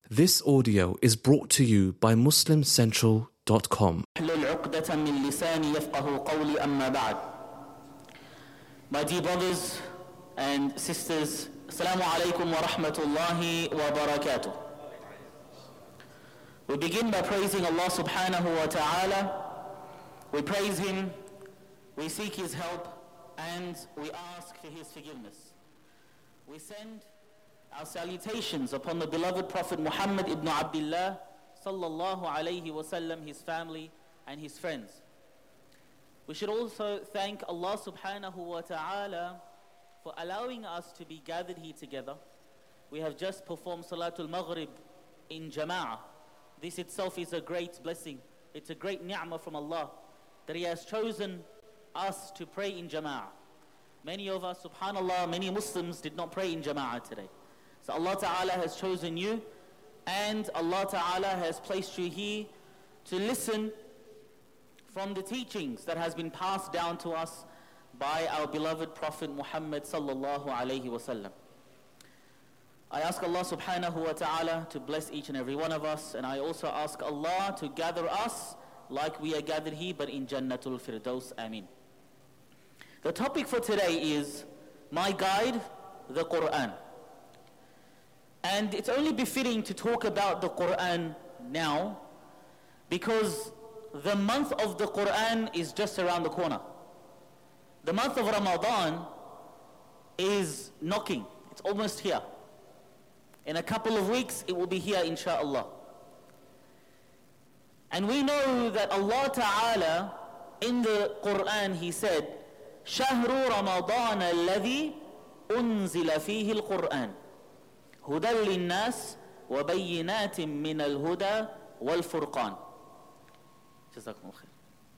This audio is brought to you by MuslimCentral.com. My dear brothers and sisters, Assalamu alaikum wa rahmatullahi wa barakatuh. We begin by praising Allah subhanahu wa ta'ala. We praise Him, we seek His help, and we ask for His forgiveness. We send our salutations upon the beloved Prophet Muhammad ibn Abdullah sallallahu alayhi wasallam, his family and his friends. We should also thank Allah subhanahu wa ta'ala for allowing us to be gathered here together. We have just performed Salatul Maghrib in Jama'ah. This itself is a great blessing. It's a great ni'mah from Allah that He has chosen us to pray in Jama'ah. Many of us, subhanallah, many Muslims did not pray in Jama'ah today. So Allah Ta'ala has chosen you, and Allah Ta'ala has placed you here to listen from the teachings that has been passed down to us by our beloved Prophet Muhammad sallallahu alayhi wasallam. I ask Allah subhanahu wa ta'ala to bless each and every one of us, and I also ask Allah to gather us like we are gathered here, but in Jannatul Firdaus. Ameen. The topic for today is my guide, the Quran. And it's only befitting to talk about the Quran now because the month of the Quran is just around the corner. The month of Ramadan is knocking. It's almost here. In a couple of weeks, it will be here, insha'Allah. And we know that Allah Ta'ala, in the Quran, He said, شَهْرُ رَمَضَانَ الَّذِي أُنزِلَ فِيهِ الْقُرْآنِ هُدًى لِلنَّاسِ وَبَيِّنَاتٍ مِّنَ الْهُدَى وَالْفُرْقَانِ. Jazakumullah khair.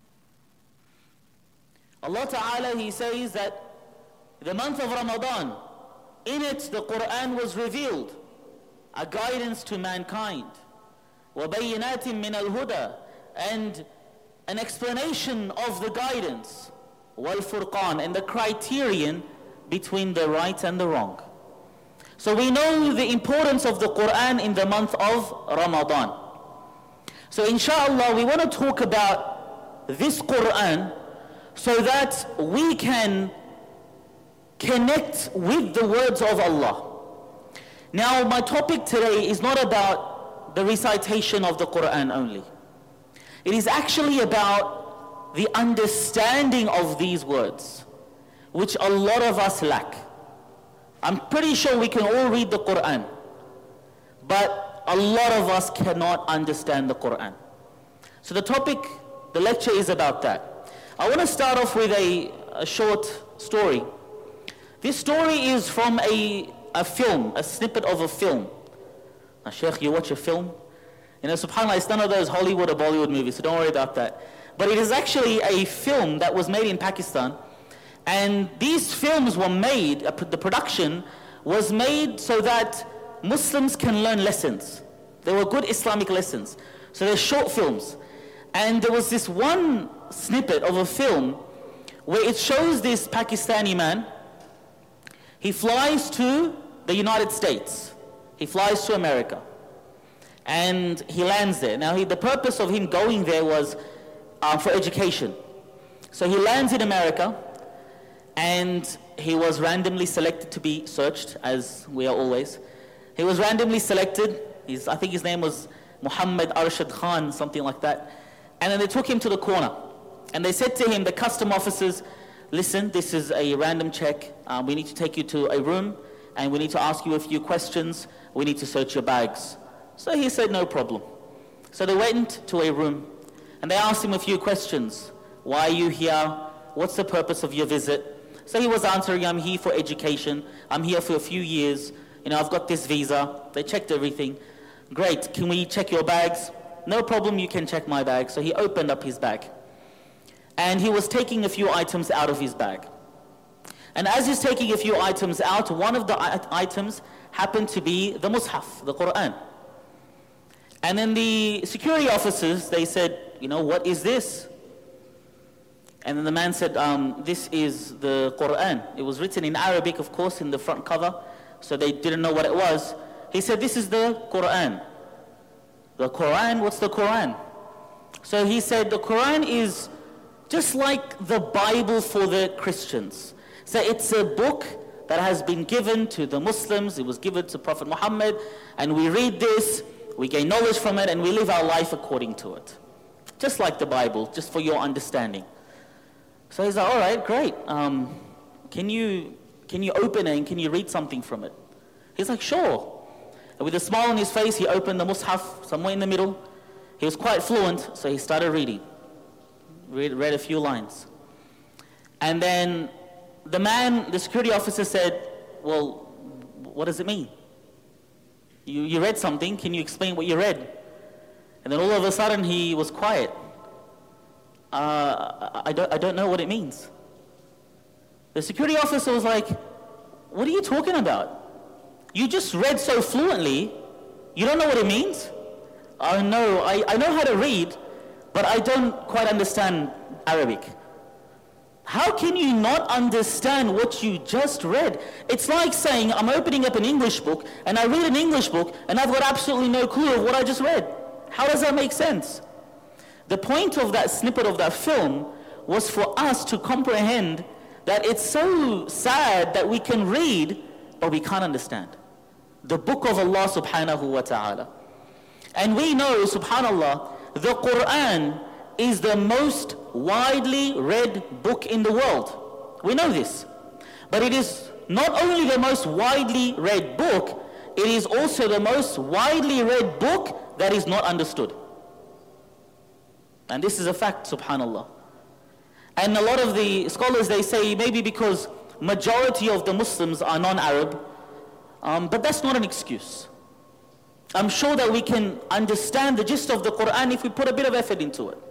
Allah Ta'ala, He says that the month of Ramadan, in it the Quran was revealed, a guidance to mankind. وَبَيِّنَاتٍ مِّنَ الْهُدَى, and an explanation of the guidance. وَالْفُرْقَانِ, and the criterion between the right and the wrong. So we know the importance of the Quran in the month of Ramadan. So inshallah, we want to talk about this Quran so that we can connect with the words of Allah. Now, my topic today is not about the recitation of the Quran only. It is actually about the understanding of these words, which a lot of us lack. I'm pretty sure we can all read the Quran, but a lot of us cannot understand the Quran. So the topic, the lecture is about that. I want to start off with a short story. This story is from a film, a snippet of a film. Now, Sheikh, you watch a film? You know, subhanAllah, it's none of those Hollywood or Bollywood movies, so don't worry about that. But it is actually a film that was made in Pakistan. And these films were made, the production was made so that Muslims can learn lessons. They were good Islamic lessons. So they're short films. And there was this one snippet of a film where it shows this Pakistani man. He flies to the United States. He flies to America. And he lands there. Now, the purpose of him going there was for education. So he lands in America. And he was randomly selected to be searched, as we are always. He was randomly selected. I think his name was Muhammad Arshad Khan, something like that. And then they took him to the corner. And they said to him, the custom officers, listen, this is a random check. We need to take you to a room, and we need to ask you a few questions. We need to search your bags. So he said, no problem. So they went to a room, and they asked him a few questions. Why are you here? What's the purpose of your visit? So he was answering, I'm here for education. I'm here for a few years. You know, I've got this visa. They checked everything. Great, can we check your bags? No problem, you can check my bag. So he opened up his bag. And he was taking a few items out of his bag. And as he's taking a few items out, one of the items happened to be the Mus'haf, the Quran. And then the security officers, they said, you know, what is this? And then the man said, this is the Quran. It was written in Arabic, of course, in the front cover, so they didn't know what it was. He said, this is the Quran. The Quran, what's the Quran? So he said the Quran is just like the Bible for the Christians. So it's a book that has been given to the Muslims. It was given to Prophet Muhammad, and we read this, we gain knowledge from it, and we live our life according to it. Just like the Bible, just for your understanding. So he's like, all right, great. Can you open it and can you read something from it? He's like, sure. And with a smile on his face, he opened the Mus'haf somewhere in the middle. He was quite fluent, so he started reading. Read a few lines. And then the security officer said, well, what does it mean? You read something, can you explain what you read? And then all of a sudden he was quiet. I don't know what it means. The security officer was like, what are you talking about? You just read so fluently, you don't know what it means? Oh no, I know how to read, but I don't quite understand Arabic. How can you not understand what you just read? It's like saying, I'm opening up an English book, and I read an English book, and I've got absolutely no clue of what I just read. How does that make sense? The point of that snippet of that film was for us to comprehend that it's so sad that we can read, but we can't understand. The book of Allah subhanahu wa ta'ala. And we know, subhanallah, the Quran is the most widely read book in the world. We know this. But it is not only the most widely read book, it is also the most widely read book that is not understood. And this is a fact, subhanallah. And a lot of the scholars, they say maybe because majority of the Muslims are non-Arab, but that's not an excuse. I'm sure that we can understand the gist of the Quran if we put a bit of effort into it.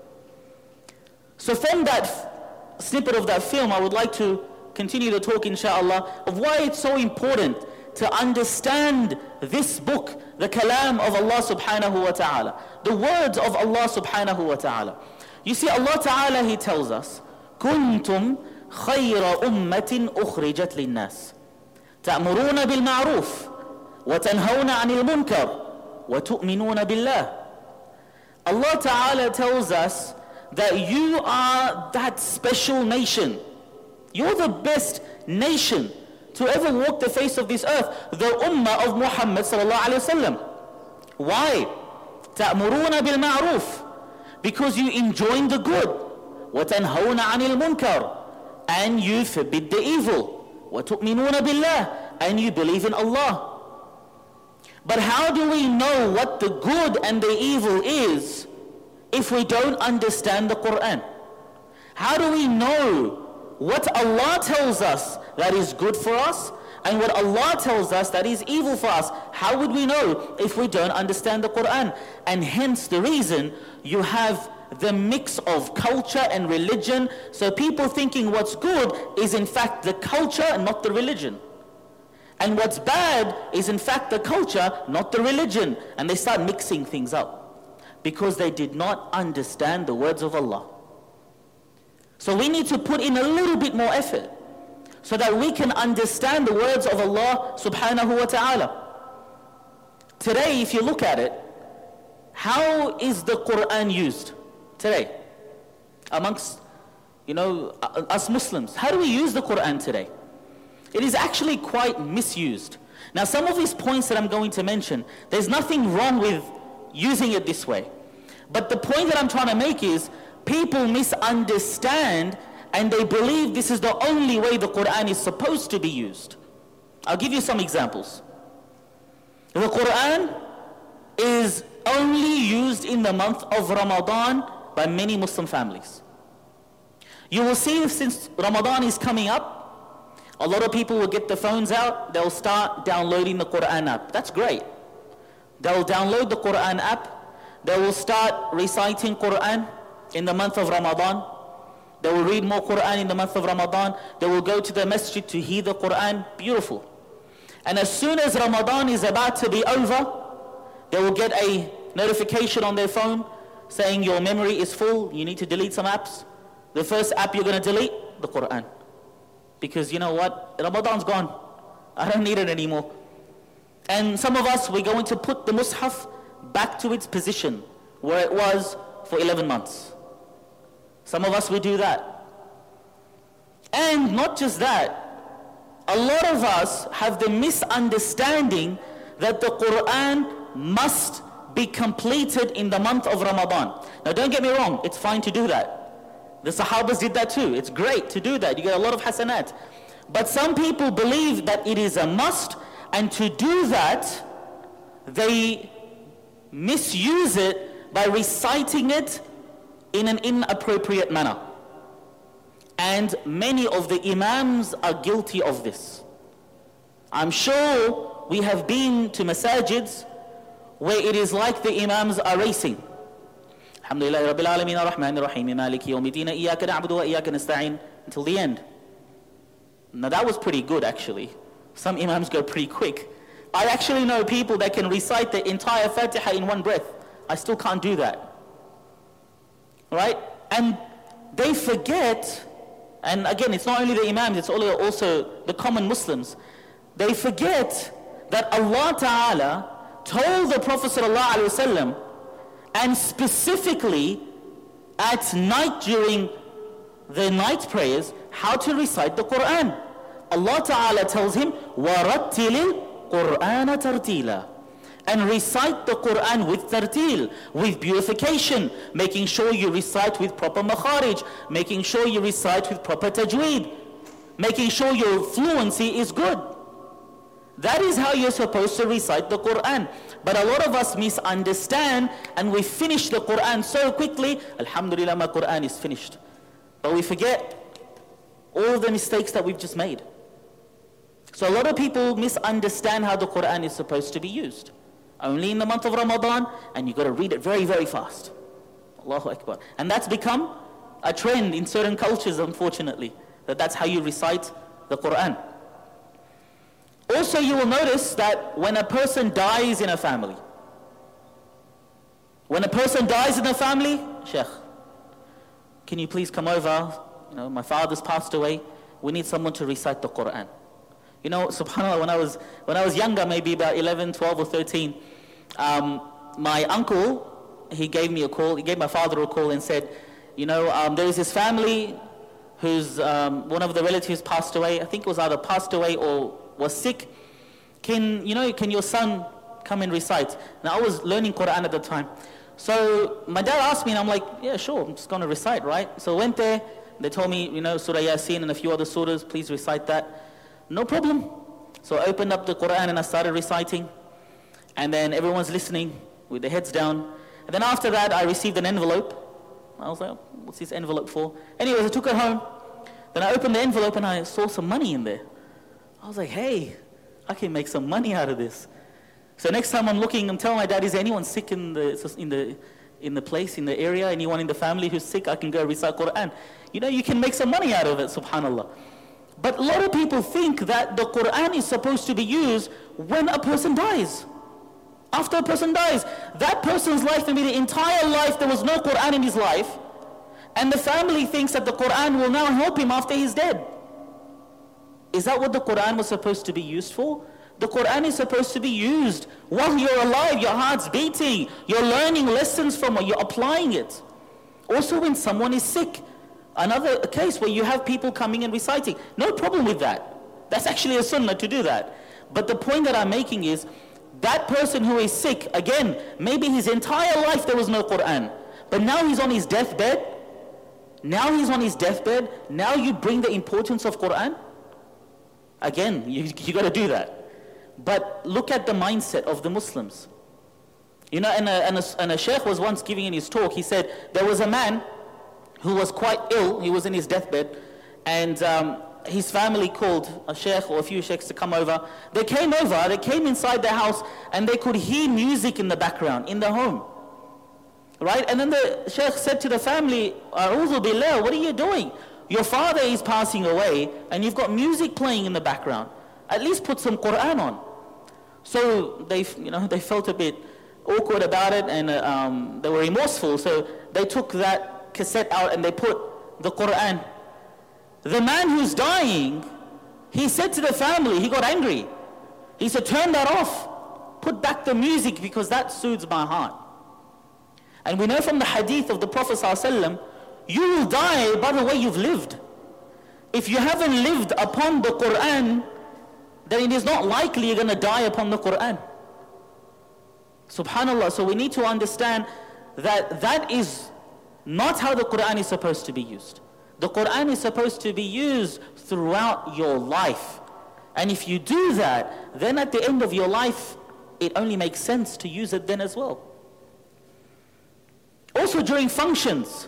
So from that snippet of that film, I would like to continue the talk, inshallah, of why it's so important to understand this book, the kalam of Allah subhanahu wa ta'ala, the words of Allah subhanahu wa ta'ala. You see, Allah ta'ala, He tells us, كنتم خير أمة أخرجت للناس تأمرون بالمعروف وتنهون عن المنكر وتؤمنون بالله. Allah ta'ala tells us that you are that special nation. You're the best nation to ever walk the face of this earth, the ummah of Muhammad sallallahu alayhi wasallam. Why? تأمرون بالمعروف, because you enjoin the good. وتنهون عن المنكر, and you forbid the evil. وتؤمنون بالله, and you believe in Allah. But how do we know what the good and the evil is if we don't understand the Quran? How do we know what Allah tells us that is good for us and what Allah tells us that is evil for us? How would we know if we don't understand the Quran? And hence the reason you have the mix of culture and religion. So people thinking what's good is in fact the culture and not the religion. And what's bad is in fact the culture, not the religion. And they start mixing things up because they did not understand the words of Allah. So we need to put in a little bit more effort so that we can understand the words of Allah subhanahu wa ta'ala. Today, if you look at it, how is the Quran used today amongst, us Muslims? How do we use the Quran today? It is actually quite misused. Now, some of these points that I'm going to mention, there's nothing wrong with using it this way. But the point that I'm trying to make is, people misunderstand and they believe this is the only way the Quran is supposed to be used. I'll give you some examples. The Quran is only used in the month of Ramadan by many Muslim families. You will see since Ramadan is coming up, a lot of people will get their phones out, they'll start downloading the Quran app. That's great. They'll download the Quran app, they will start reciting Quran in the month of Ramadan. They will read more Quran in the month of Ramadan. They will go to the masjid to hear the Quran. Beautiful. And as soon as Ramadan is about to be over, they will get a notification on their phone saying your memory is full, you need to delete some apps. The first app you're going to delete, the Quran. Because you know what? Ramadan's gone. I don't need it anymore. And some of us, we're going to put the Mus'haf back to its position where it was for 11 months. Some of us, we do that. And not just that, a lot of us have the misunderstanding that the Quran must be completed in the month of Ramadan. Now don't get me wrong, it's fine to do that. The Sahabas did that too. It's great to do that. You get a lot of hasanat. But some people believe that it is a must, and to do that, they misuse it by reciting it in an inappropriate manner. And many of the Imams are guilty of this. I'm sure we have been to masajids where it is like the Imams are racing. Alhamdulillah Rabbil Alameen Ar-Rahman Ar-Rahim Maliki Yawmiddin Iyyaka na'budu wa iyyaka nasta'in until the end. Now that was pretty good actually. Some Imams go pretty quick. I actually know people that can recite the entire Fatiha in one breath. I still can't do that. Right? And they forget, and again, it's not only the Imams, it's also the common Muslims. They forget that Allah Ta'ala told the Prophet ﷺ, and specifically at night during the night prayers, how to recite the Quran. Allah Ta'ala tells him, وَرَتِّلِ الْقُرْآنَ تَرْتِيلًا, and recite the Quran with tartil, with purification, making sure you recite with proper makharij, making sure you recite with proper tajweed, making sure your fluency is good. That is how you're supposed to recite the Quran. But a lot of us misunderstand, and we finish the Quran so quickly. Alhamdulillah, my Quran is finished. But we forget all the mistakes that we've just made. So a lot of people misunderstand how the Quran is supposed to be used. Only in the month of Ramadan, and you've got to read it very, very fast. Allahu Akbar. And that's become a trend in certain cultures, unfortunately, that's how you recite the Quran. Also, you will notice that when a person dies in a family, Sheikh, can you please come over? My father's passed away. We need someone to recite the Quran. Subhanallah, when I was younger, maybe about 11, 12 or 13, my uncle, he gave me a call. He gave my father a call and said, there is this family whose one of the relatives passed away. I think it was either passed away or was sick. Can your son come and recite? Now I was learning Quran at the time. So my dad asked me, and I'm like, yeah, sure, I'm just going to recite, right? So I went there. They told me, Surah Yasin and a few other surahs, please recite that. No problem. So I opened up the Quran and I started reciting. And then everyone's listening with their heads down. And then after that, I received an envelope. I was like, what's this envelope for? Anyways, I took it home. Then I opened the envelope and I saw some money in there. I was like, hey, I can make some money out of this. So next time I'm looking, I'm telling my dad, is there anyone sick in the place, in the area, anyone in the family who's sick? I can go recite Quran. You can make some money out of it, subhanallah. But a lot of people think that the Quran is supposed to be used when a person dies. After a person dies, that person's life, maybe the entire life, there was no Quran in his life, and the family thinks that the Quran will now help him after he's dead. Is that what the Quran was supposed to be used for? The Quran is supposed to be used while you're alive, your heart's beating, you're learning lessons from it, you're applying it. Also when someone is sick, another case where you have people coming and reciting. No problem with that. That's actually a sunnah to do that. But the point that I'm making is, that person who is sick, again, maybe his entire life there was no Quran, but now he's on his deathbed. Now you bring the importance of Quran. Again, you got to do that. But look at the mindset of the Muslims. And a sheikh was once giving in his talk, he said, there was a man who was quite ill, he was in his deathbed, and his family called a sheikh or a few sheikhs to come over. They came inside the house, and they could hear music in the background, in the home. Right? And then the sheikh said to the family, A'udhu billah, what are you doing? Your father is passing away, and you've got music playing in the background. At least put some Quran on. So they felt a bit awkward about it, and they were remorseful. So they took that cassette out and they put the Quran. The man who's dying, he said to the family, he got angry. He said, turn that off. put back the music because that soothes my heart. And we know from the hadith of the Prophet ﷺ, you will die by the way you've lived. If you haven't lived upon the Quran, then it is not likely you're going to die upon the Quran. Subhanallah. So we need to understand that that is not how the Quran is supposed to be used. The Quran is supposed to be used throughout your life. And if you do that, then at the end of your life, it only makes sense to use it then as well. Also during functions,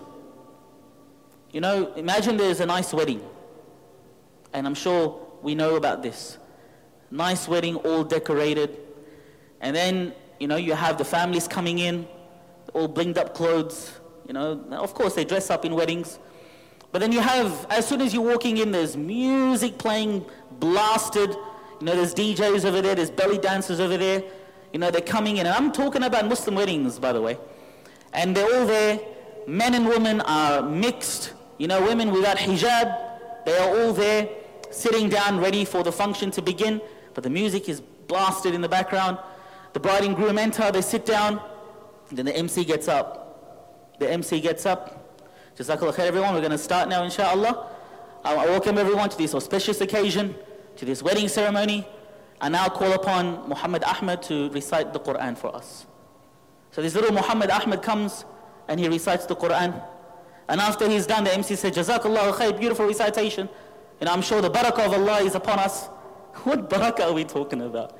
imagine there's a nice wedding. And I'm sure we know about this. Nice wedding, all decorated. And then, you have the families coming in, all blinged up clothes. Of course they dress up in weddings. But then you have, as soon as you're walking in, there's music playing, blasted. There's DJs over there, there's belly dancers over there. They're coming in. And I'm talking about Muslim weddings, by the way. And they're all there. Men and women are mixed. Women without hijab, they are all there, sitting down, ready for the function to begin. But the music is blasted in the background. The bride and groom enter, they sit down. And then the MC gets up. Jazakallah khair, everyone. We're going to start now, inshallah. I welcome everyone to this auspicious occasion, to this wedding ceremony. I now call upon Muhammad Ahmed to recite the Quran for us. So this little Muhammad Ahmed comes and he recites the Quran. And after he's done, the MC said, Jazakallah khair, beautiful recitation. And I'm sure the barakah of Allah is upon us. What barakah are we talking about?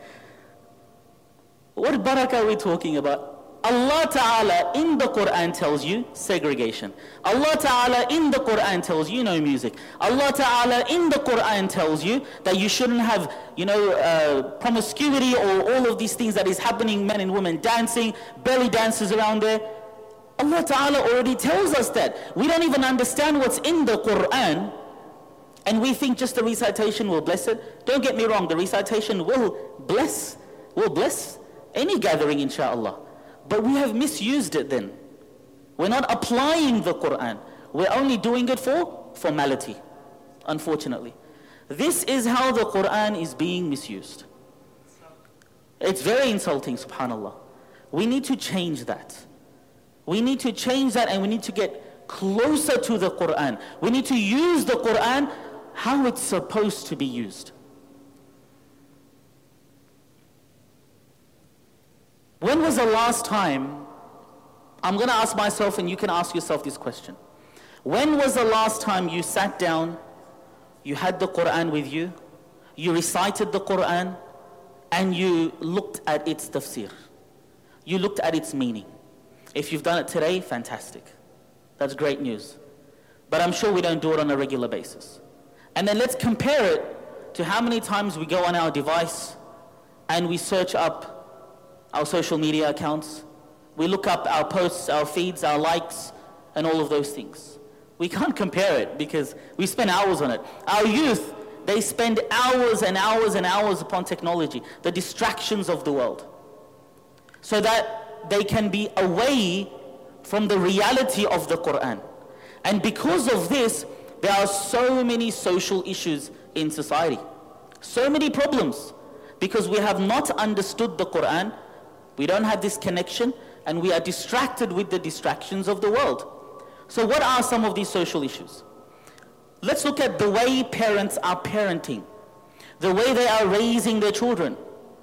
What barakah are we talking about? Allah Ta'ala in the Quran tells you segregation. Allah Ta'ala in the Quran tells you no music. Allah Ta'ala in the Quran tells you that you shouldn't have, promiscuity or all of these things that is happening, men and women dancing, belly dances around there. Allah Ta'ala already tells us that. We don't even understand what's in the Quran, and we think just the recitation will bless it. Don't get me wrong, the recitation will bless any gathering, inshallah. But we have misused it then. We're not applying the Quran. We're only doing it for formality, unfortunately. This is how the Quran is being misused. It's very insulting, subhanallah. We need to change that. We need to change that, and we need to get closer to the Quran. We need to use the Quran how it's supposed to be used. When was the last time, I'm going to ask myself and you can ask yourself this question. When was the last time you sat down, you had the Quran with you, you recited the Quran, and you looked at its tafsir? You looked at its meaning. If you've done it today, fantastic. That's great news. But I'm sure we don't do it on a regular basis. And then let's compare it to how many times we go on our device and we search up our social media accounts. We look up our posts, our feeds, our likes, and all of those things. We can't compare it because we spend hours on it. Our youth, they spend hours and hours and hours upon technology, the distractions of the world, so that they can be away from the reality of the Quran. And because of this, there are so many social issues in society. So many problems. Because we have not understood the Quran, we don't have this connection, and we are distracted with the distractions of the world. So what are some of these social issues? Let's look at the way parents are parenting, the way they are raising their children.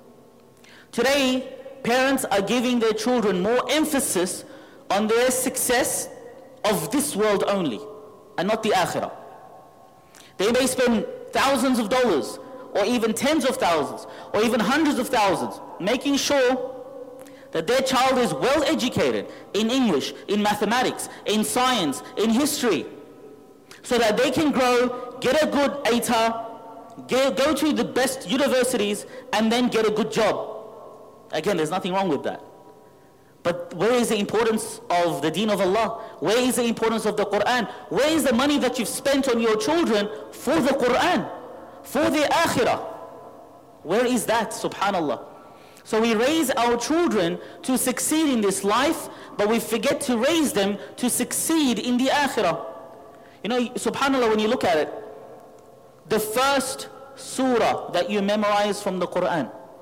Today, parents are giving their children more emphasis on their success of this world only, and not the akhirah. They may spend thousands of dollars, or even tens of thousands, or even hundreds of thousands, making sure that their child is well educated in English, in mathematics, in science, in history, so that they can grow, get a good ATAR, go to the best universities, and then get a good job. Again, there's nothing wrong with that. But where is the importance of the deen of Allah? Where is the importance of the Quran? Where is the money that you've spent on your children for the Quran, for the akhirah? Where is that, subhanallah? So we raise our children to succeed in this life, but we forget to raise them to succeed in the akhirah. Subhanallah, when you look at it, the first surah that you memorize from the Quran,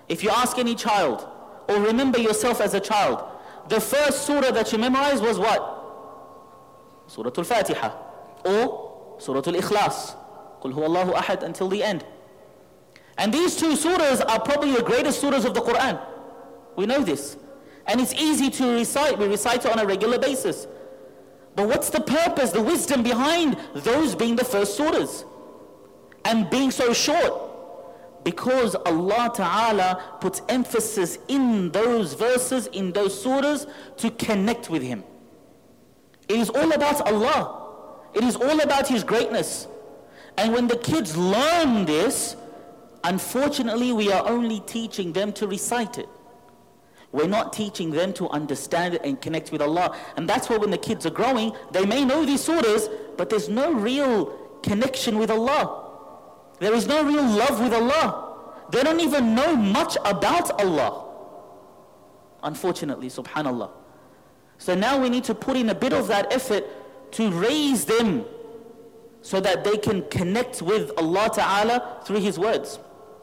If you ask any child, or remember yourself as a child, the first surah that you memorized was what? Surah Al-Fatiha, or Surah Al-Ikhlas, Qul Huwallahu Ahad, until the end. And these two surahs are probably the greatest surahs of the Quran. We know this. And it's easy to recite. We recite it on a regular basis. But what's the purpose, the wisdom behind those being the first surahs? And being so short? Because Allah Ta'ala puts emphasis in those verses, in those surahs, to connect with Him. It is all about Allah. It is all about His greatness. And when the kids learn this, unfortunately we are only teaching them to recite it. We're not teaching them to understand it and connect with Allah. And that's why when the kids are growing, they may know these surahs, but there's no real connection with Allah. There is no real love with Allah. They don't even know much about Allah. Unfortunately, subhanallah. So now we need to put in a bit of that effort to raise them so that they can connect with Allah Ta'ala through His words.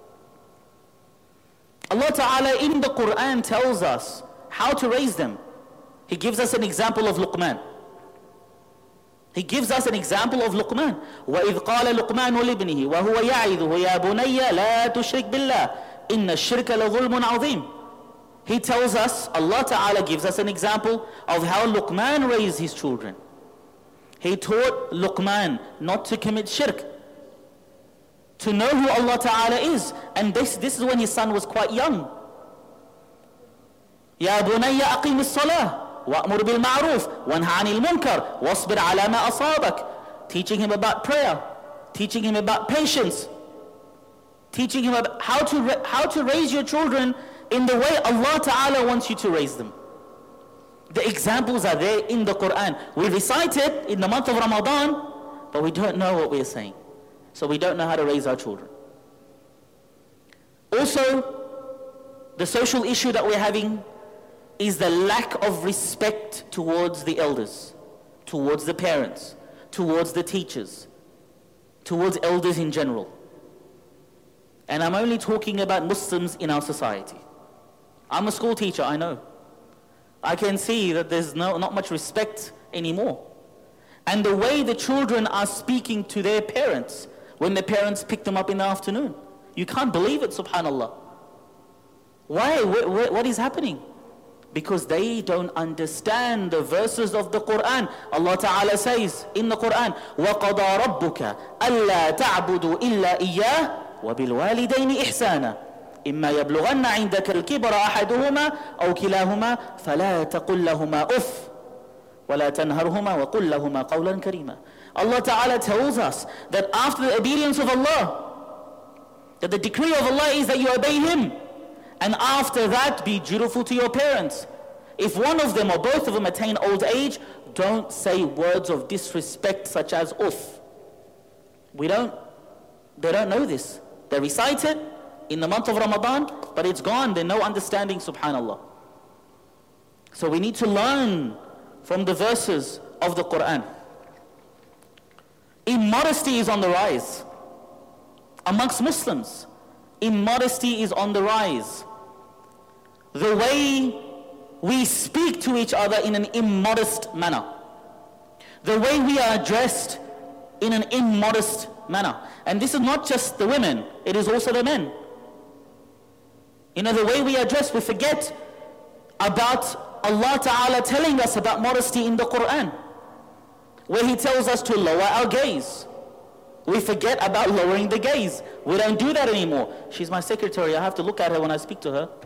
Allah Ta'ala in the Quran tells us how to raise them. He gives us an example of Luqman. He gives us an example of Luqman. وَإِذْ قَالَ لُقْمَانُ لِابْنِهِ وَهُوَ يَعِظُهُ يَا بُنَيَّ لَا تُشْرِكْ بِاللَّهِ إِنَّ الشِّرْكَ لَظُلْمٌ عَظِيمٌ. He tells us, Allah Ta'ala gives us an example of how Luqman raised his children. He taught Luqman not to commit shirk, to know who Allah Ta'ala is. And this is when his son was quite young. يَا بُنَيَّ أَقِيمِ الصَّلَاةِ وَأْمُرْ بِالْمَعْرُوفِ وَانْهَ عَنِ الْمُنْكَرِ وَاصْبِرْ عَلَى مَا أَصَابَكَ. Teaching him about prayer, teaching him about patience, teaching him about how to raise your children in the way Allah Ta'ala wants you to raise them. The examples are there in the Quran. We recite it in the month of Ramadan, but we don't know what we're saying. So we don't know how to raise our children. Also, the social issue that we're having is the lack of respect towards the elders, towards the parents, towards the teachers, towards elders in general. And I'm only talking about Muslims in our society. I'm a school teacher, I know. I can see that there's not much respect anymore. And the way the children are speaking to their parents when the parents pick them up in the afternoon. You can't believe it, subhanallah. Why? What is happening? Because they don't understand the verses of the Quran. Allah Ta'ala says in the Quran, وَقَضَى رَبُّكَ أَلَّا تَعْبُدُوا إِلَّا إِيَّاهُ وَبِالْوَالِدَيْنِ إِحْسَانًا إِمَّا يَبْلُغَنَّ عِنْدَكَ الْكِبَرَ أَحَدُهُمَا أَوْ كِلَاهُمَا فَلَا تَقُلْ لَهُمَا أُفٍّ وَلَا تَنْهَرْهُمَا وَقُلْ لَهُمَا قَوْلًا كَرِيمًا. Allah Ta'ala tells us that after the obedience of Allah, that the decree of Allah is that you obey Him. And after that, be dutiful to your parents. If one of them or both of them attain old age, don't say words of disrespect such as uff. They don't know this. They recite it in the month of Ramadan, but it's gone. There's no understanding, subhanallah. So we need to learn from the verses of the Quran. Immodesty is on the rise amongst Muslims. Immodesty is on the rise. The way we speak to each other in an immodest manner. The way we are addressed in an immodest manner. And this is not just the women, it is also the men. The way we address, we forget about Allah Ta'ala telling us about modesty in the Quran, where He tells us to lower our gaze. We forget about lowering the gaze. We don't do that anymore. She's my secretary, I have to look at her when I speak to her.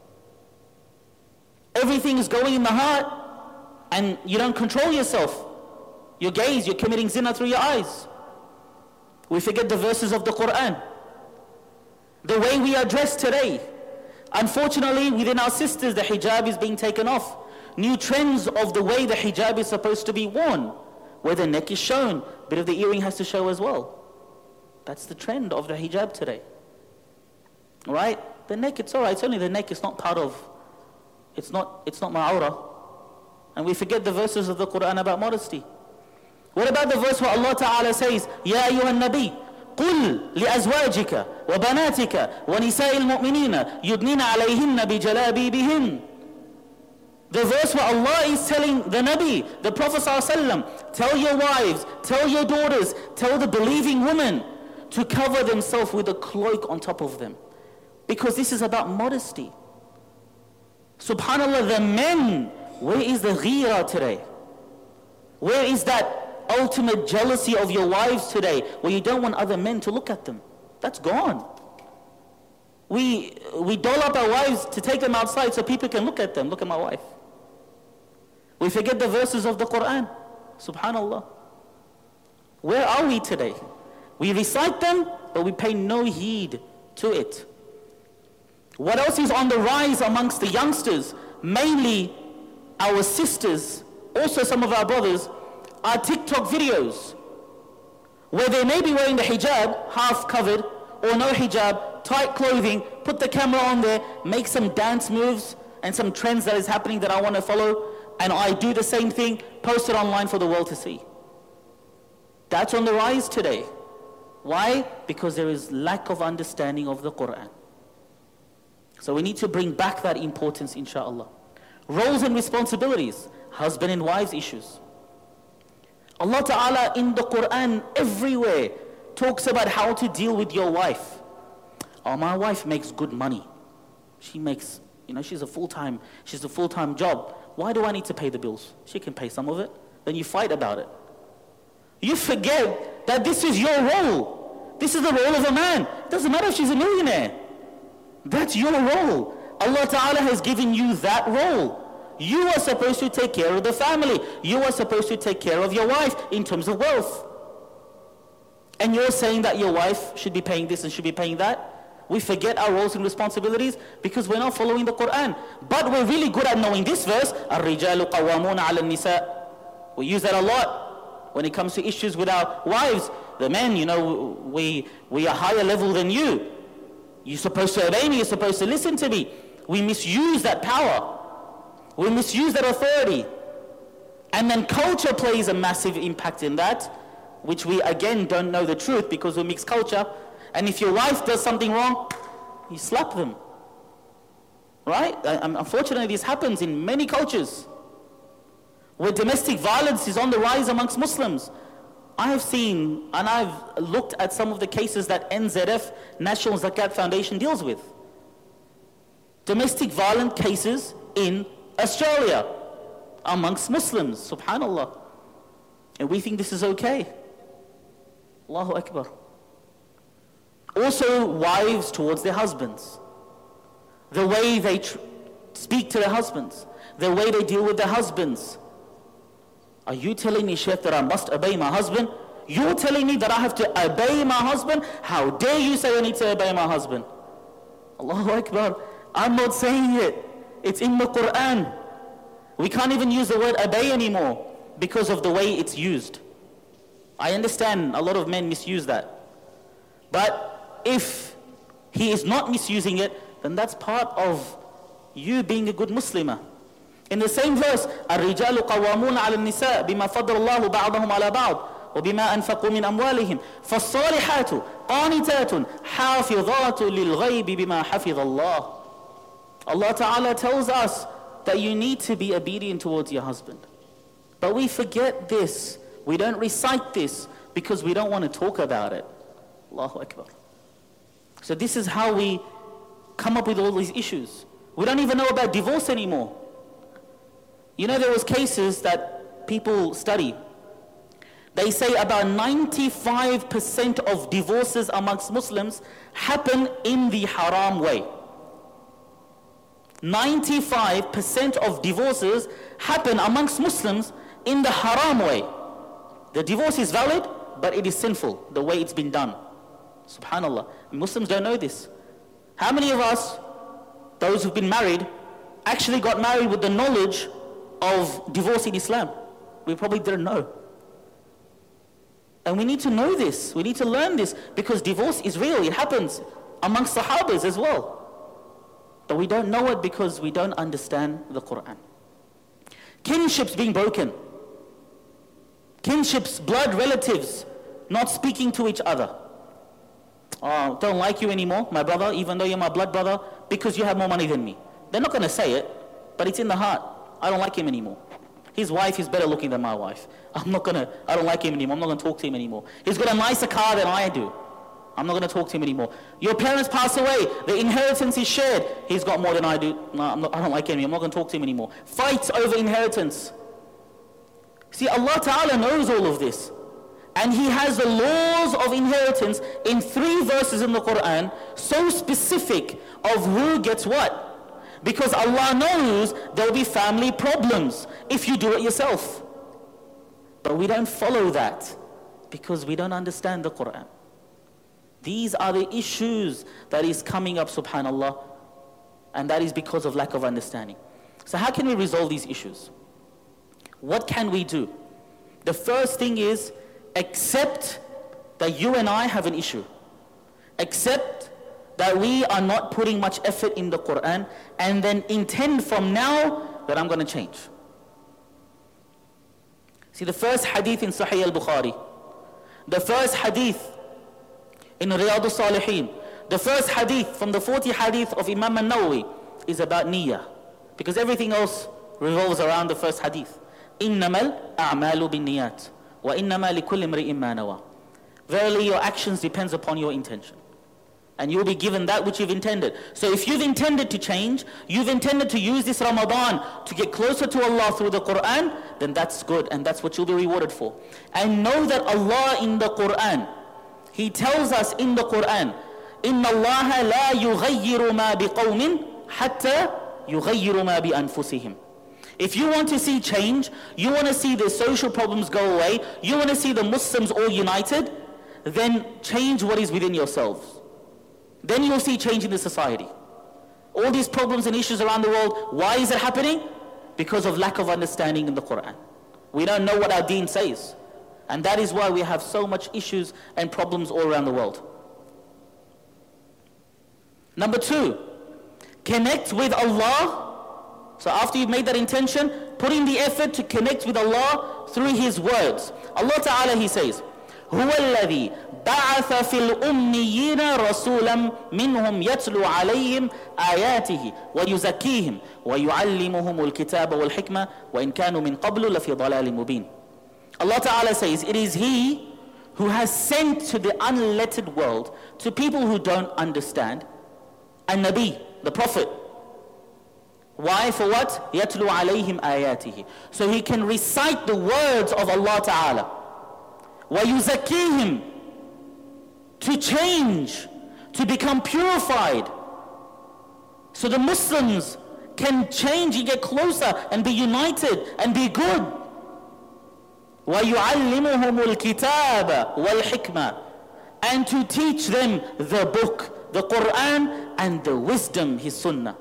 Everything is going in the heart, and you don't control yourself. Your gaze, you're committing zina through your eyes. We forget the verses of the Quran. The way we are dressed today. Unfortunately, within our sisters, the hijab is being taken off. New trends of the way the hijab is supposed to be worn, where the neck is shown, a bit of the earring has to show as well. That's the trend of the hijab today. Right? The neck, it's alright, it's only the neck, it's not part of, it's not ma'awrah. And we forget the verses of the Quran about modesty. What about the verse where Allah Ta'ala says, Ya ayyuhan nabi, قل لأزواجك وبناتك ونساء المؤمنين يدنين عليهن بجلابيبهن. The verse where Allah is telling the Nabi, the Prophet ﷺ, tell your wives, tell your daughters, tell the believing women to cover themselves with a cloak on top of them. Because this is about modesty. Subhanallah, the men, where is the ghira today? Where is that ultimate jealousy of your wives today, where you don't want other men to look at them? That's gone. We doll up our wives to take them outside so people can look at them. Look at my wife. We forget the verses of the Quran. Subhanallah. Where are we today? We recite them, but we pay no heed to it. What else is on the rise amongst the youngsters? Mainly our sisters, also some of our brothers, are TikTok videos where they may be wearing the hijab, half covered, or no hijab, tight clothing, put the camera on there, make some dance moves and some trends that is happening that I want to follow, and I do the same thing, post it online for the world to see. That's on the rise today. Why? Because there is lack of understanding of the Quran. So we need to bring back that importance, inshallah. Roles and responsibilities, husband and wives issues. Allah Ta'ala in the Quran everywhere talks about how to deal with your wife. Oh, my wife makes good money. She makes, she's a full-time job. Why do I need to pay the bills? She can pay some of it. Then you fight about it. You forget that this is your role. This is the role of a man. It doesn't matter if she's a millionaire. That's your role. Allah Ta'ala has given you that role. You are supposed to take care of the family. You are supposed to take care of your wife in terms of wealth. And you're saying that your wife should be paying this and should be paying that. We forget our roles and responsibilities because we're not following the Quran. But we're really good at knowing this verse. الرِّجَالُ قَوَّامُونَ عَلَى النِّسَاءِ. We use that a lot when it comes to issues with our wives. The men, we are higher level than you. You're supposed to obey me. You're supposed to listen to me. We misuse that power. We misuse that authority. And then culture plays a massive impact in that, which we again don't know the truth because we mix culture. And if your wife does something wrong, you slap them. Right? Unfortunately, this happens in many cultures where domestic violence is on the rise amongst Muslims. I have seen and I've looked at some of the cases that NZF, National Zakat Foundation, deals with. Domestic violent cases in Australia amongst Muslims, subhanallah. And we think this is okay. Allahu Akbar. Also, wives towards their husbands. The way they speak to their husbands. The way they deal with their husbands. Are you telling me, Sheikh, that I must obey my husband? You're telling me that I have to obey my husband? How dare you say I need to obey my husband? Allahu Akbar. I'm not saying it. It's in the Quran. We can't even use the word obey anymore because of the way it's used. I understand a lot of men misuse that. But if he is not misusing it, then that's part of you being a good Muslimah. In the same verse, الرجال قوامون على النساء بما فضل الله بعضهم على بعض وبما أنفقوا من أموالهم فالصالحات قانتات حافظات للغيب بما حفظ الله. Allah Ta'ala tells us that you need to be obedient towards your husband. But we forget this. We don't recite this because we don't want to talk about it. Allahu Akbar. So this is how we come up with all these issues. We don't even know about divorce anymore. There was cases that people study. They say about 95% of divorces amongst Muslims happen in the haram way. 95% of divorces happen amongst Muslims in the haram way. The divorce is valid, but it is sinful, the way it's been done. Subhanallah. Muslims don't know this. How many of us, those who've been married, actually got married with the knowledge of divorce in Islam? We probably didn't know. And we need to know this. We need to learn this because divorce is real. It happens amongst Sahabas as well. But we don't know it because we don't understand the Quran. Kinships being broken. Kinships, blood relatives not speaking to each other. Oh, don't like you anymore, my brother, even though you're my blood brother, because you have more money than me. They're not going to say it, but it's in the heart. I don't like him anymore. His wife is better looking than my wife. I don't like him anymore. I'm not going to talk to him anymore. He's got a nicer car than I do. I'm not going to talk to him anymore. Your parents pass away. The inheritance is shared. He's got more than I do. No, I don't like him. I'm not going to talk to him anymore. Fights over inheritance. See, Allah Ta'ala knows all of this. And He has the laws of inheritance in 3 verses in the Quran, so specific of who gets what. Because Allah knows there will be family problems if you do it yourself. But we don't follow that because we don't understand the Quran. These are the issues that is coming up, subhanallah, and that is because of lack of understanding. So how can we resolve these issues? What can we do? The first thing is accept that you and I have an issue. Accept that we are not putting much effort in the Quran, and then intend from now that I'm going to change. See, the first hadith in Sahih al-Bukhari, the first hadith in Riyadh al-Salihin, the first hadith from the 40 hadith of Imam al-Nawawi is about niyyah, because everything else revolves around the first hadith. إِنَّمَا الْأَعْمَالُ بِالنِّيَّاتِ وَإِنَّمَا لِكُلِّ امْرِئٍ مَّا نَوَى. Verily your actions depends upon your intention, and you'll be given that which you've intended. So if you've intended to change, you've intended to use this Ramadan to get closer to Allah through the Quran, then that's good, and that's what you'll be rewarded for. And know that Allah in the Quran, He tells us in the Quran, إِنَّ اللَّهَ لَا يُغَيِّرُ مَا بِقَوْمٍ حَتَّى يُغَيِّرُ مَا بِأَنفُسِهِمْ. If you want to see change, you want to see the social problems go away, you want to see the Muslims all united, then change what is within yourselves. Then you'll see change in the society. All these problems and issues around the world, why is it happening? Because of lack of understanding in the Quran. We don't know what our deen says. And that is why we have so much issues and problems all around the world. Number 2, connect with Allah. So after you've made that intention, put in the effort to connect with Allah through His words. Allah Ta'ala, He says, هُوَ الَّذِي بَعَثَ فِي الْأُمِّيِّينَ رَسُولًا مِّنْهُمْ يَتْلُو عَلَيْهِمْ آيَاتِهِ وَيُزَكِّيهِمْ وَيُعَلِّمُهُمُ الْكِتَابَ وَالْحِكْمَةَ وَإِنْ كَانُوا مِنْ قَبْلُ لَفِي ضَلَالٍ مُبِينٍ. Allah Ta'ala says, it is He who has sent to the unlettered world, to people who don't understand, a Nabi, the Prophet. Why? For what? يَتْلُو عَلَيْهِمْ آيَاتِهِ. So he can recite the words of Allah Ta'ala. وَيُزَكِّيهِمْ, to change, to become purified. So the Muslims can change and get closer and be united and be good. وَيُعَلِّمُهُمُ الْكِتَابَ وَالْحِكْمَةِ, and to teach them the book, the Quran, and the wisdom, His Sunnah.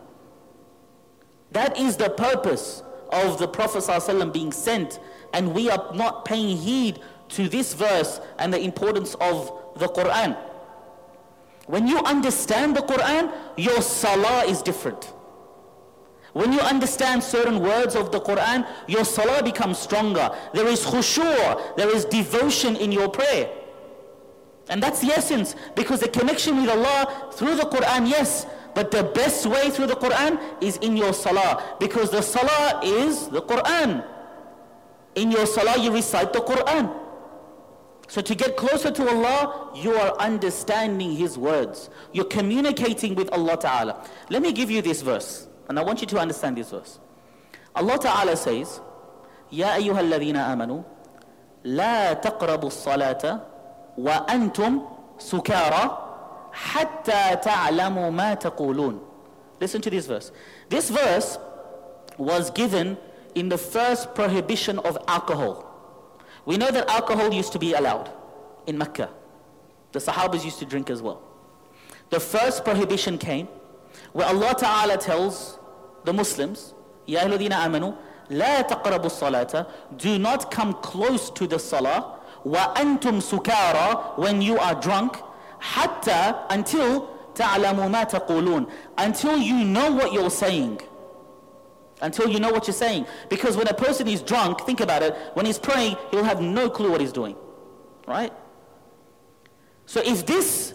That is the purpose of the Prophet ﷺ being sent, and we are not paying heed to this verse and the importance of the Quran. When you understand the Quran, your salah is different. When you understand certain words of the Quran, your salah becomes stronger. There is khushu', there is devotion in your prayer. And that's the essence, because the connection with Allah through the Quran, yes, but the best way through the Quran is in your salah, because the salah is the Quran. In your salah you recite the Quran. So to get closer to Allah, you are understanding His words. You're communicating with Allah Ta'ala. Let me give you this verse, and I want you to understand this verse. Allah Ta'ala says, يَا أَيُّهَا الَّذِينَ آمَنُوا لَا تَقْرَبُوا الصَّلَاةَ وَأَنْتُمْ سُكَارَى حَتَّى تَعْلَمُوا مَا تَقُولُونَ. Listen to this verse. This verse was given in the first prohibition of alcohol. We know that alcohol used to be allowed in Mecca. The Sahabas used to drink as well. The first prohibition came where Allah Ta'ala tells the Muslims, يَا أَيُّهَا الَّذِينَ آمَنُوا لَا تَقْرَبُوا الصَّلَاةَ, do not come close to the salah, وَأَنْتُمْ سُكَارَى, when you are drunk, حَتَّى, until تَعْلَمُوا مَا تَقُولُونَ, until you know what you're saying. Until you know what you're saying. Because when a person is drunk, think about it, when he's praying, he'll have no clue what he's doing. Right? So if this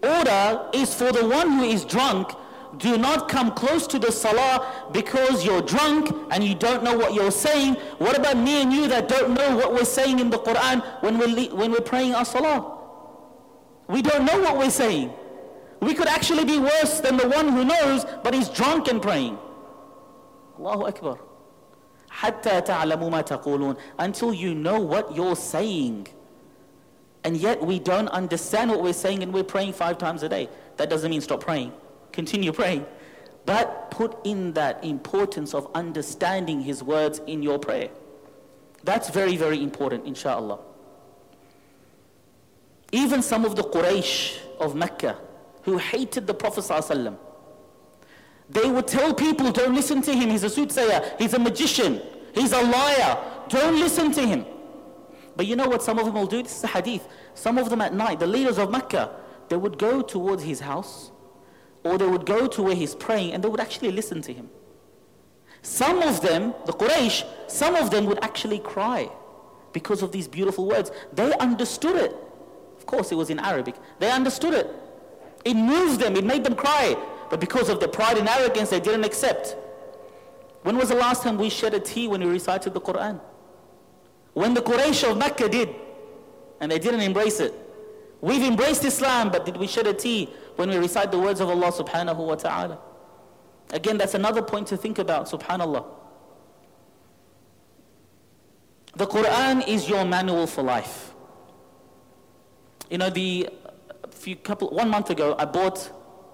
order is for the one who is drunk, do not come close to the salah because you're drunk and you don't know what you're saying. What about me and you that don't know what we're saying in the Quran when we're praying our salah? We don't know what we're saying. We could actually be worse than the one who knows, but he's drunk and praying. Allahu Akbar. حَتَّى تَعْلَمُوا مَا تَقُولُونَ. Until you know what you're saying. And yet we don't understand what we're saying and we're praying 5 times a day. That doesn't mean stop praying. Continue praying. But put in that importance of understanding his words in your prayer. That's very, very important, inshallah. Even some of the Quraysh of Mecca who hated the Prophet ﷺ, they would tell people, don't listen to him, he's a soothsayer, he's a magician, he's a liar, don't listen to him. But you know what some of them will do? This is a hadith. Some of them at night, the leaders of Mecca, they would go towards his house, or they would go to where he's praying, and they would actually listen to him. Some of them, the Quraysh, some of them would actually cry because of these beautiful words. They understood it. Of course, it was in Arabic. They understood it. It moved them, it made them cry. But because of their pride and arrogance, they didn't accept. When was the last time we shed a tear when we recited the Quran? When the Quraysh of Mecca did, and they didn't embrace it. We've embraced Islam, but did we shed a tear when we recite the words of Allah subhanahu wa ta'ala? Again, that's another point to think about, subhanallah. The Quran is your manual for life. You know, 1 month ago, I bought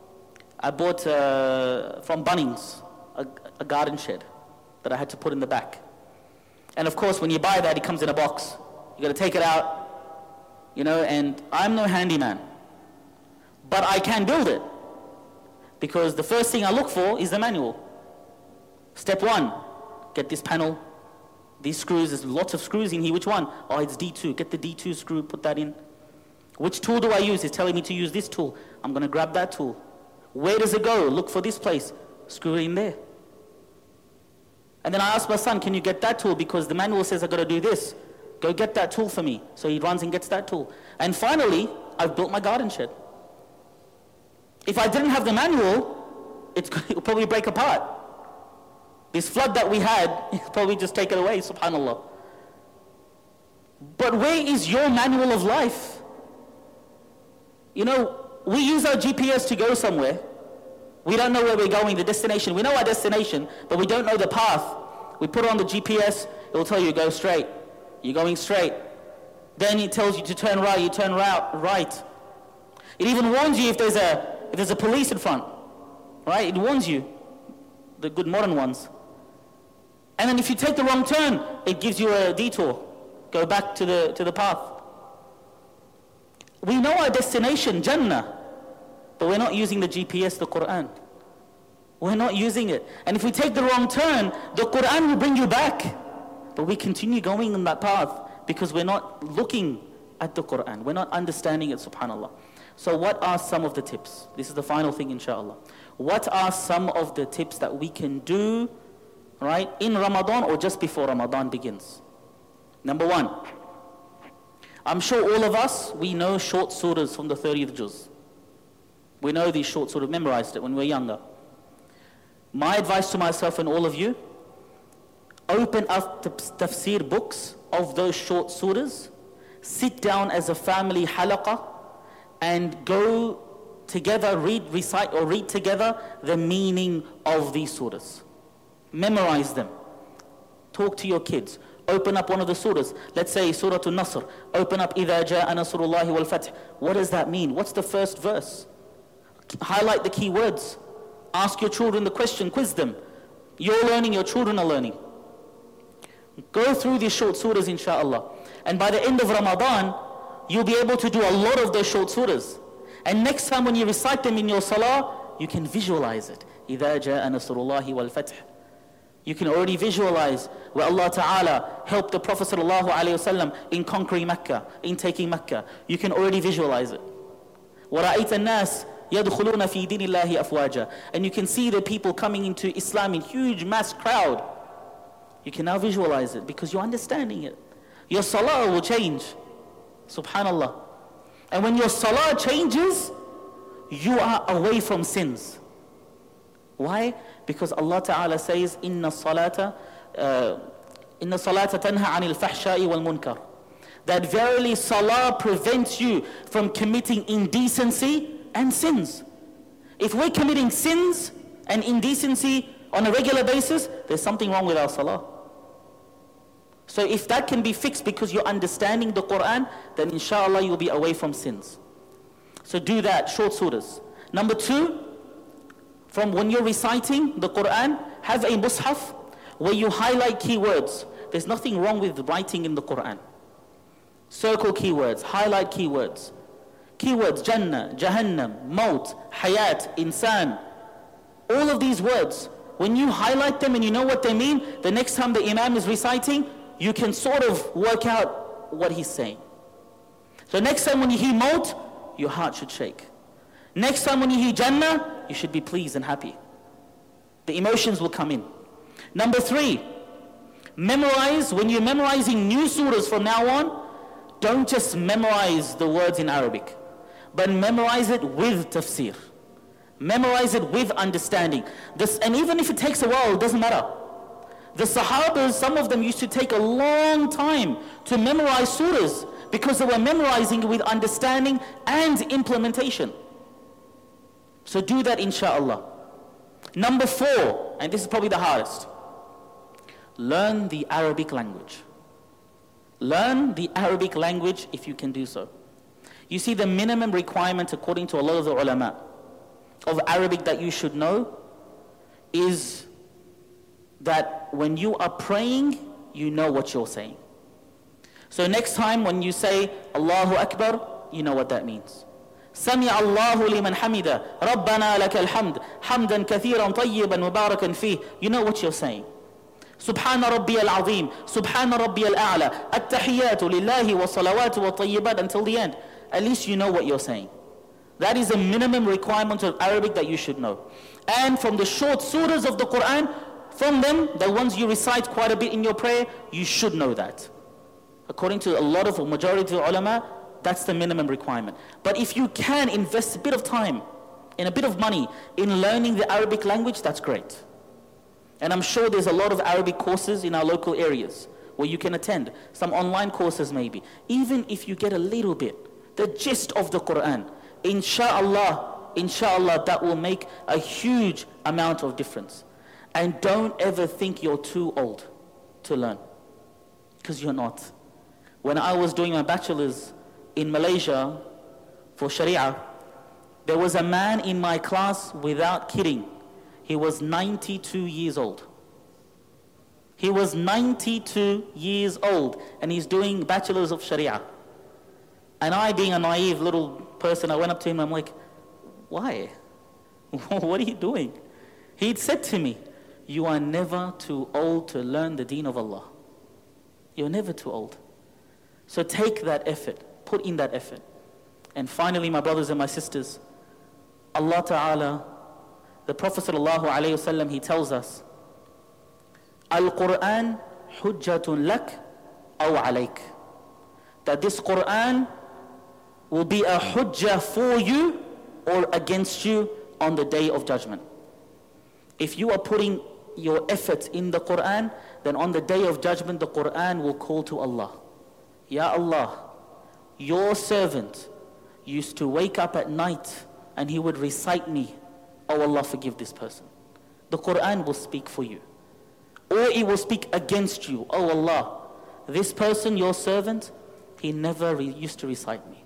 from Bunnings a garden shed that I had to put in the back. And of course, when you buy that, it comes in a box. You got to take it out, you know, and I'm no handyman. But I can build it. Because the first thing I look for is the manual. Step 1, get this panel, these screws, there's lots of screws in here. Which one? Oh, it's D2. Get the D2 screw, put that in. Which tool do I use? It's telling me to use this tool. I'm going to grab that tool. Where does it go? Look for this place. Screw it in there. And then I asked my son, can you get that tool? Because the manual says I've got to do this. Go get that tool for me. So he runs and gets that tool. And finally, I've built my garden shed. If I didn't have the manual, it would probably break apart. This flood that we had, it'll probably just take it away, subhanAllah. But where is your manual of life? You know, we use our GPS to go somewhere. We don't know where we're going, the destination. We know our destination, but we don't know the path. We put on the GPS, it will tell you go straight. You're going straight. Then it tells you to turn right, you turn right. It even warns you if there's a police in front, right? It warns you, the good modern ones. And then if you take the wrong turn, it gives you a detour. Go back to the path. We know our destination, Jannah, but we're not using the GPS, the Quran. We're not using it. And if we take the wrong turn, the Quran will bring you back. But we continue going on that path because we're not looking at the Quran. We're not understanding it, subhanAllah. So what are some of the tips? This is the final thing, inshallah. What are some of the tips that we can do, right, in Ramadan or just before Ramadan begins? Number 1, I'm sure all of us, we know short surahs from the 30th juz. We know these short surahs, memorized it when we were younger. My advice to myself and all of you, open up the tafsir books of those short surahs, sit down as a family halaqah, and go together, recite or read together the meaning of these surahs. Memorize them. Talk to your kids. Open up one of the surahs. Let's say Surah An-Nasr. Open up إِذَا جَاءَ نَصْرُ اللَّهِ وَالْفَتْحِ. What does that mean? What's the first verse? Highlight the key words. Ask your children the question. Quiz them. You're learning, your children are learning. Go through these short surahs, inshallah. And by the end of Ramadan, you'll be able to do a lot of those short surahs. And next time when you recite them in your salah, you can visualize it. إِذَا جَاءَ نَصْرُ اللَّهِ وَالْفَتْحِ. You can already visualize where Allah Ta'ala helped the Prophet Sallallahu Alaihi Wasallam in conquering Mecca, in taking Mecca. You can already visualize it. وَرَأَيْتَ النَّاسِ يَدْخُلُونَ فِي دِينِ اللَّهِ أَفْوَاجًا. And you can see the people coming into Islam in huge mass crowd. You can now visualize it because you're understanding it. Your salah will change. Subhanallah. And when your salah changes, you are away from sins. Why? Because Allah Ta'ala says, Inna salata tanha anil fahsha'i wal munkar. That verily salah prevents you from committing indecency and sins. If we're committing sins and indecency on a regular basis, there's something wrong with our salah. So if that can be fixed because you're understanding the Quran, then inshallah you'll be away from sins. So do that, short surahs. Number 2, from when you're reciting the Quran, have a mushaf where you highlight keywords. There's nothing wrong with writing in the Quran. Circle keywords, highlight keywords. Keywords, Jannah, Jahannam, Maut, Hayat, Insan. All of these words, when you highlight them and you know what they mean, the next time the Imam is reciting, you can sort of work out what he's saying. So next time when you hear Maut, your heart should shake. Next time when you hear Jannah, you should be pleased and happy. The emotions will come in. Number 3, memorize. When you're memorizing new surahs from now on, don't just memorize the words in Arabic, but memorize it with tafsir. Memorize it with understanding. And even if it takes a while, it doesn't matter. The Sahabas, some of them used to take a long time to memorize surahs because they were memorizing it with understanding and implementation. So do that inshallah. Number 4, and this is probably the hardest, learn the Arabic language. Learn the Arabic language if you can do so. You see, the minimum requirement according to a lot of the ulama of Arabic that you should know is that when you are praying, you know what you're saying. So next time when you say Allahu Akbar, you know what that means. سمع الله لمن حمده ربنا لك الحمد حمدا كثيرا طيبا مباركا فيه. You know what you're saying. سبحان ربي العظيم سبحان ربي الأعلى التحيات لله والصلوات والطيبات until the end. At least you know what you're saying. That is a minimum requirement of Arabic that you should know. And from the short surahs of the Quran, from them, the ones you recite quite a bit in your prayer, you should know that. According to a lot of majority of ulama, that's the minimum requirement. But if you can invest a bit of time and a bit of money in learning the Arabic language, that's great. And I'm sure there's a lot of Arabic courses in our local areas where you can attend. Some online courses maybe. Even if you get a little bit, the gist of the Quran, inshallah, that will make a huge amount of difference. And don't ever think you're too old to learn, because you're not. When I was doing my bachelor's in Malaysia for Sharia, there was a man in my class, without kidding, he was 92 years old. He was 92 years old and he's doing bachelor's of Sharia. And I, being a naive little person, I went up to him and I'm like, why? What are you doing? He'd said to me, you are never too old to learn the deen of Allah. You're never too old. So take that effort, put in that effort. And finally, my brothers and my sisters, Allah Ta'ala, the Prophet Sallallahu Alaihi Wasallam, he tells us, Al-Quran hujjatun lak aw alayk. That this Quran will be a hujjah for you or against you on the day of judgment. If you are putting your efforts in the Quran, then on the day of judgment, the Quran will call to Allah. Ya Allah, your servant used to wake up at night and he would recite me, oh Allah, forgive this person. The Quran will speak for you. Or it will speak against you. Oh Allah, this person, your servant, he never used to recite me.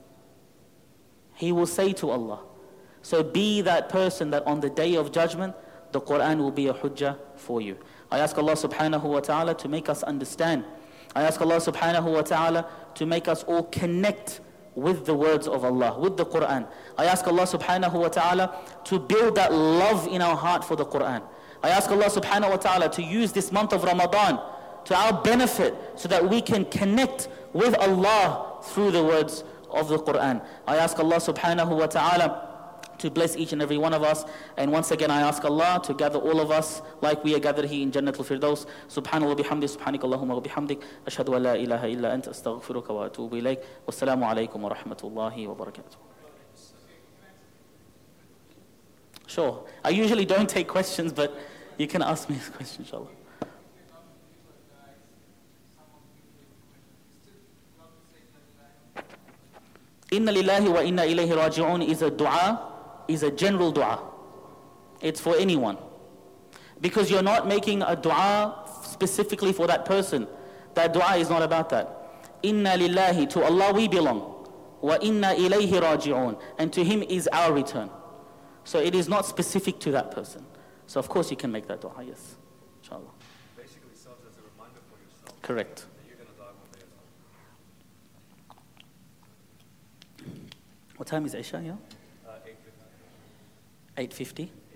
He will say to Allah. So be that person that on the day of judgment, the Quran will be a hujjah for you. I ask Allah subhanahu wa ta'ala to make us understand. I ask Allah subhanahu wa ta'ala to make us all connect with the words of Allah, with the Quran. I ask Allah subhanahu wa ta'ala to build that love in our heart for the Quran. I ask Allah subhanahu wa ta'ala to use this month of Ramadan to our benefit so that we can connect with Allah through the words of the Quran. I ask Allah subhanahu wa ta'ala to bless each and every one of us. And once again, I ask Allah to gather all of us like we are gathered here in Jannatul Firdaus. Subhanallah bihamdi, subhanak Allahumma wa bihamdik. Ashhadu an la ilaha illa anta, astaghfiruka wa atubu ilayk. Wassalamu alaikum wa rahmatullahi wa barakatuh. Sure. I usually don't take questions, but you can ask me a question, inshallah. Inna lillahi wa inna ilayhi raji'un is a dua, is a general dua. It's for anyone. Because you're not making a dua specifically for that person. That dua is not about that. Inna lillahi, to Allah we belong. Wa inna ilayhi raji'un, and to Him is our return. So it is not specific to that person. So of course you can make that dua, yes. Inshallah. Basically serves as a reminder for yourself. Correct. That you're going to die one day as well. What time is Isha, yeah? 8:50. 8:50.